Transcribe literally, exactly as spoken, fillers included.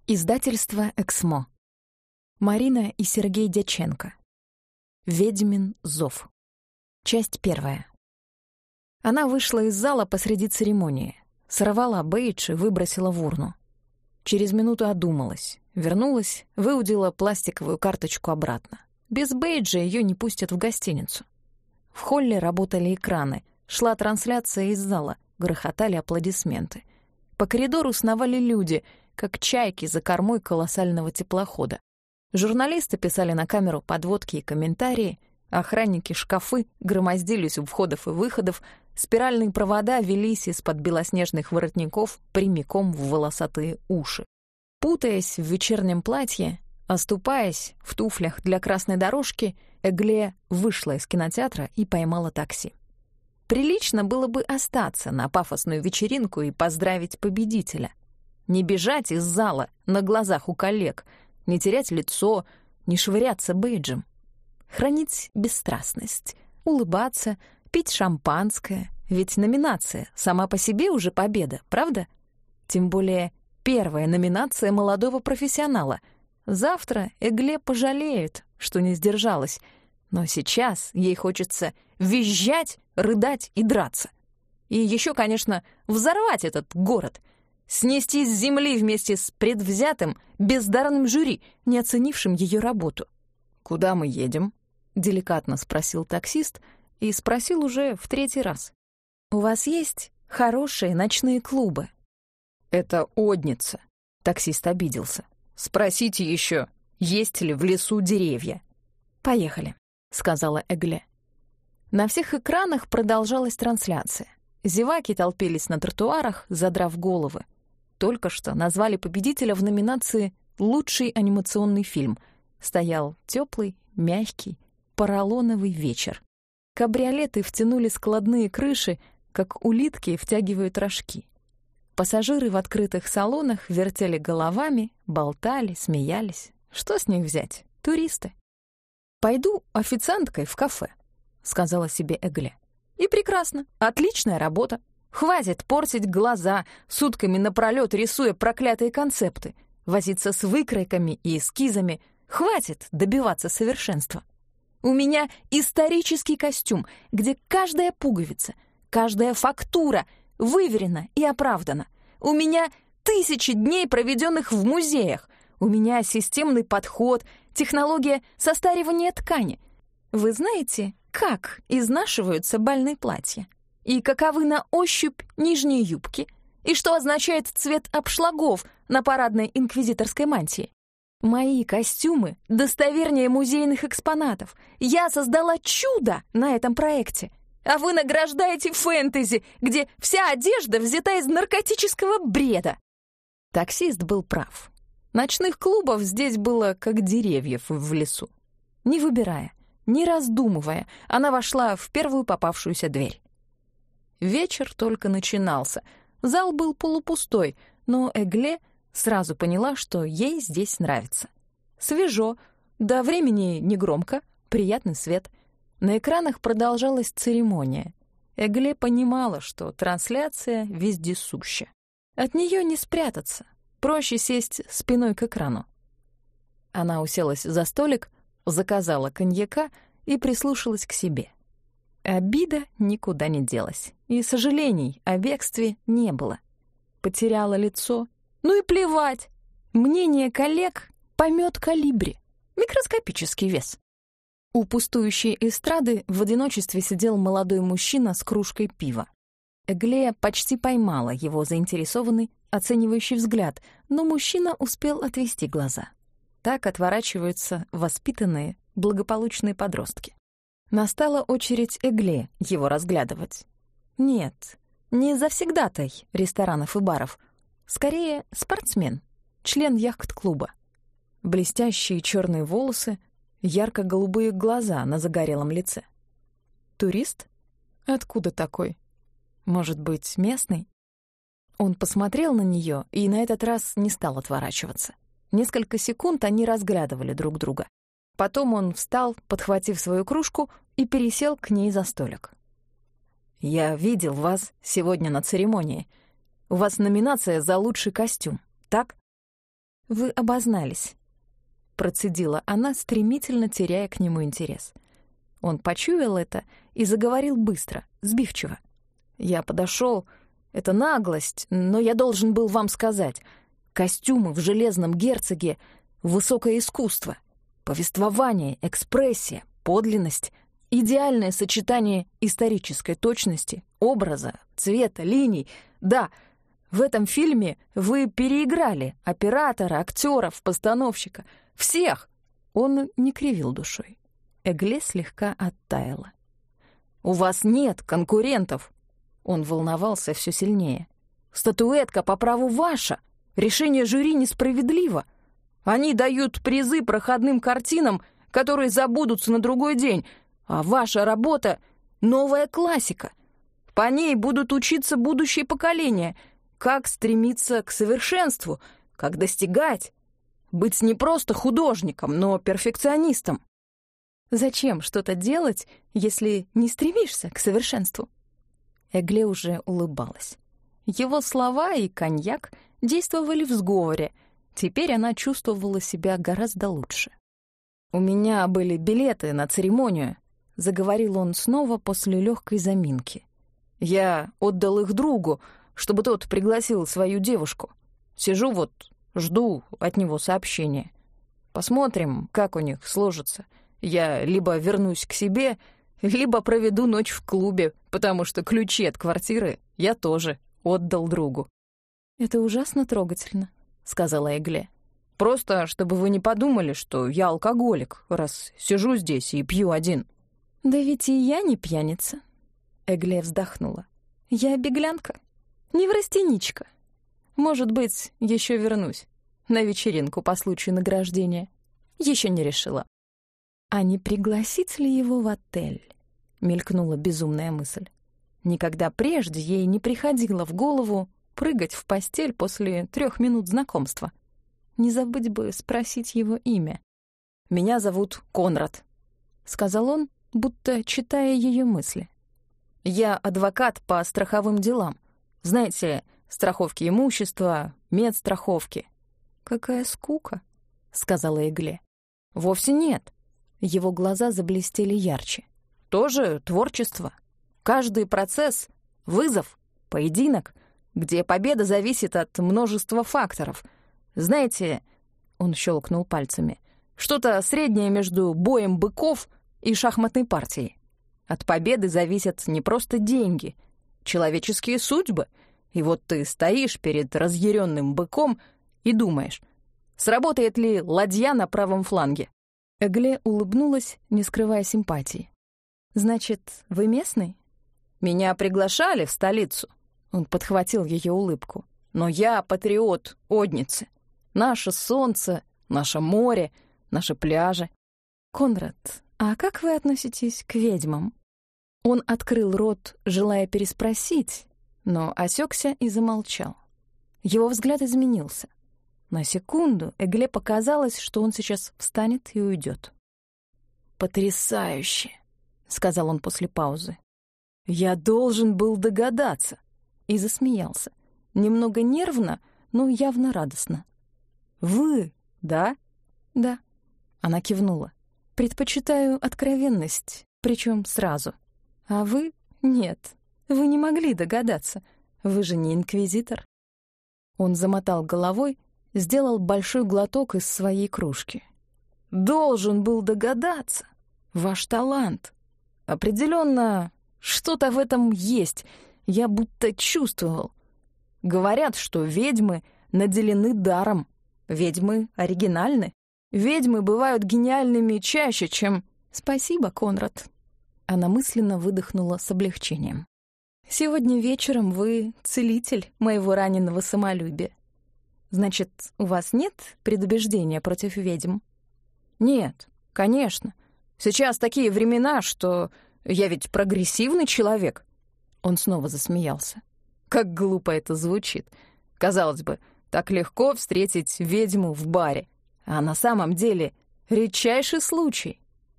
Издательство «Эксмо». Марина и Сергей Дьяченко. «Ведьмин зов». Часть первая. Она вышла из зала посреди церемонии, сорвала бейдж и выбросила в урну. Через минуту одумалась, вернулась, выудила пластиковую карточку обратно. Без бейджа ее не пустят в гостиницу. В холле работали экраны, шла трансляция из зала, грохотали аплодисменты. По коридору сновали люди, как чайки за кормой колоссального теплохода. Журналисты писали на камеру подводки и комментарии, охранники шкафы громоздились у входов и выходов, спиральные провода велись из-под белоснежных воротников прямиком в волосатые уши. Путаясь в вечернем платье, оступаясь в туфлях для красной дорожки, Эгле вышла из кинотеатра и поймала такси. Прилично было бы остаться на пафосную вечеринку и поздравить победителя. Не бежать из зала на глазах у коллег, не терять лицо, не швыряться бейджем. Хранить бесстрастность, улыбаться, пить шампанское. Ведь номинация сама по себе уже победа, правда? Тем более первая номинация молодого профессионала. Завтра Эгле пожалеет, что не сдержалась. Но сейчас ей хочется визжать, рыдать и драться. И еще, конечно, взорвать этот город — снести с земли вместе с предвзятым, бездарным жюри, не оценившим ее работу. «Куда мы едем?» — деликатно спросил таксист и спросил уже в третий раз. «У вас есть хорошие ночные клубы?» «Это Одница», — таксист обиделся. «Спросите еще, есть ли в лесу деревья?» «Поехали», — сказала Эгле. На всех экранах продолжалась трансляция. Зеваки толпились на тротуарах, задрав головы. Только что назвали победителя в номинации «Лучший анимационный фильм». Стоял теплый, мягкий, поролоновый вечер. Кабриолеты втянули складные крыши, как улитки втягивают рожки. Пассажиры в открытых салонах вертели головами, болтали, смеялись. Что с них взять? Туристы. «Пойду официанткой в кафе», — сказала себе Эгле. «И прекрасно, отличная работа. Хватит портить глаза, сутками напролёт рисуя проклятые концепты, возиться с выкройками и эскизами. Хватит добиваться совершенства. У меня исторический костюм, где каждая пуговица, каждая фактура выверена и оправдана. У меня тысячи дней, проведенных в музеях. У меня системный подход, технология состаривания ткани. Вы знаете, как изнашиваются бальные платья? И каковы на ощупь нижние юбки? И что означает цвет обшлагов на парадной инквизиторской мантии? Мои костюмы достовернее музейных экспонатов. Я создала чудо на этом проекте. А вы награждаете фэнтези, где вся одежда взята из наркотического бреда. Таксист был прав. Ночных клубов здесь было как деревьев в лесу. Не выбирая, не раздумывая, она вошла в первую попавшуюся дверь. Вечер только начинался. Зал был полупустой, но Эгле сразу поняла, что ей здесь нравится. Свежо, до времени негромко, приятный свет. На экранах продолжалась церемония. Эгле понимала, что трансляция вездесуща. От нее не спрятаться, проще сесть спиной к экрану. Она уселась за столик, заказала коньяка и прислушалась к себе. Обида никуда не делась, и сожалений о бегстве не было. Потеряла лицо. Ну и плевать. Мнение коллег — помет калибри. Микроскопический вес. У пустующей эстрады в одиночестве сидел молодой мужчина с кружкой пива. Эгле почти поймала его заинтересованный, оценивающий взгляд, но мужчина успел отвести глаза. Так отворачиваются воспитанные, благополучные подростки. Настала очередь Эгле его разглядывать. Нет, не завсегдатай ресторанов и баров. Скорее, спортсмен, член яхт-клуба. Блестящие черные волосы, ярко-голубые глаза на загорелом лице. Турист? Откуда такой? Может быть, местный? Он посмотрел на нее и на этот раз не стал отворачиваться. Несколько секунд они разглядывали друг друга. Потом он встал, подхватив свою кружку, и пересел к ней за столик. «Я видел вас сегодня на церемонии. У вас номинация за лучший костюм, так?» Вы обознались», — процедила она, стремительно теряя к нему интерес. Он почуял это и заговорил быстро, сбивчиво. «Я подошел. Это наглость, но я должен был вам сказать. Костюмы в «Железном герцоге» — высокое искусство. Повествование, экспрессия, подлинность, идеальное сочетание исторической точности, образа, цвета, линий. Да, в этом фильме вы переиграли оператора, актеров, постановщика. Всех!» Он не кривил душой. Эгле слегка оттаяла. «У вас нет конкурентов!» Он волновался все сильнее. «Статуэтка по праву ваша! Решение жюри несправедливо! Они дают призы проходным картинам, которые забудутся на другой день, а ваша работа — новая классика. По ней будут учиться будущие поколения, как стремиться к совершенству, как достигать, быть не просто художником, но перфекционистом». «Зачем что-то делать, если не стремишься к совершенству?» Эгле уже улыбалась. Его слова и коньяк действовали в сговоре. Теперь она чувствовала себя гораздо лучше. «У меня были билеты на церемонию», — заговорил он снова после легкой заминки. «Я отдал их другу, чтобы тот пригласил свою девушку. Сижу вот, жду от него сообщения. Посмотрим, как у них сложится. Я либо вернусь к себе, либо проведу ночь в клубе, потому что ключи от квартиры я тоже отдал другу». «Это ужасно трогательно», — сказала Эгле. «Просто, чтобы вы не подумали, что я алкоголик, раз сижу здесь и пью один». «Да ведь и я не пьяница», — Эгле вздохнула. «Я беглянка, неврастеничка. Может быть, еще вернусь на вечеринку по случаю награждения. Еще не решила». «А не пригласить ли его в отель?» — мелькнула безумная мысль. Никогда прежде ей не приходило в голову прыгать в постель после трех минут знакомства. Не забыть бы спросить его имя. «Меня зовут Конрад», — сказал он, будто читая ее мысли. «Я адвокат по страховым делам. Знаете, страховки имущества, медстраховки». «Какая скука», — сказала Эгле. «Вовсе нет». Его глаза заблестели ярче. «Тоже творчество. Каждый процесс — вызов, поединок, где победа зависит от множества факторов. Знаете, — он щелкнул пальцами, — что-то среднее между боем быков и шахматной партией. От победы зависят не просто деньги, человеческие судьбы. И вот ты стоишь перед разъяренным быком и думаешь, сработает ли ладья на правом фланге». Эгле улыбнулась, не скрывая симпатии. «Значит, вы местный?» «Меня приглашали в столицу», — он подхватил ее улыбку. «Но я патриот Одницы. Наше солнце, наше море, наши пляжи». «Конрад, а как вы относитесь к ведьмам?» Он открыл рот, желая переспросить, но осекся и замолчал. Его взгляд изменился. На секунду Эгле показалось, что он сейчас встанет и уйдет. «Потрясающе!» — сказал он после паузы. «Я должен был догадаться!» И засмеялся. Немного нервно, но явно радостно. «Вы, да?» «Да». Она кивнула. «Предпочитаю откровенность, причем сразу. А вы — нет. Вы не могли догадаться. Вы же не инквизитор». Он замотал головой, сделал большой глоток из своей кружки. «Должен был догадаться. Ваш талант. Определенно, что-то в этом есть. Я будто чувствовал. Говорят, что ведьмы наделены даром. Ведьмы оригинальны. Ведьмы бывают гениальными чаще, чем...» «Спасибо, Конрад». Она мысленно выдохнула с облегчением. «Сегодня вечером вы целитель моего раненого самолюбия. Значит, у вас нет предубеждения против ведьм?» «Нет, конечно. Сейчас такие времена, что я ведь прогрессивный человек». Он снова засмеялся. Как глупо это звучит. Казалось бы, так легко встретить ведьму в баре. А на самом деле редчайший случай.